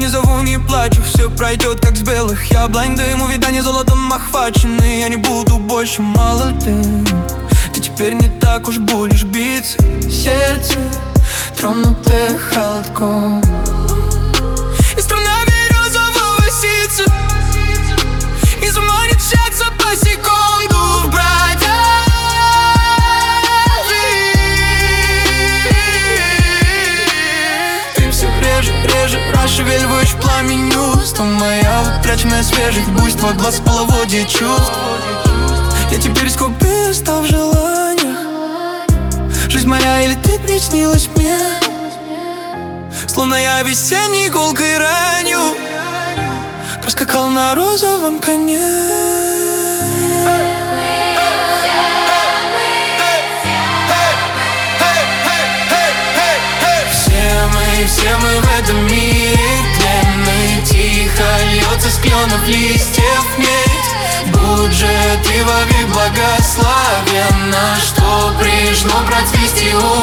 не зову, не плачу. Все пройдет, как с белых яблонь дым. Увидание золотом охвачены. Я не буду больше молодым. Ты теперь не так уж будешь биться. Сердце, тронутое холодком. И струна березового ситца. И с ума не тщаться по секунду. Бродяги. Ты все реже расшевеливаешь пламень уст. А моя утраченная свежесть, буйство глаз, половодье чувств. Я теперь скупее стал в желаниях. Жизнь моя или ты приснилась мне, словно я весенней иголкой ранью проскакал на розовом коне. Все мы в этом мире тленны. Тихо льется с кленов листьев медь. Будь же ты вовек благословенна, что прежно процвести